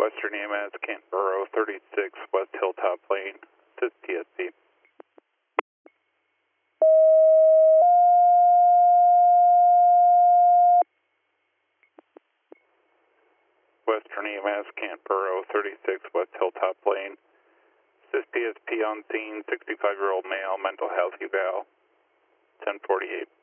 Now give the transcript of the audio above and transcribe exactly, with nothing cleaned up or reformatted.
Western E M S, Kentboro, thirty-six West Hilltop Lane, assist P S C. Western E M S, Kentboro, thirty-six West Hilltop Lane, assist P S P on scene, sixty-five-year-old male, mental health eval, ten forty-eight.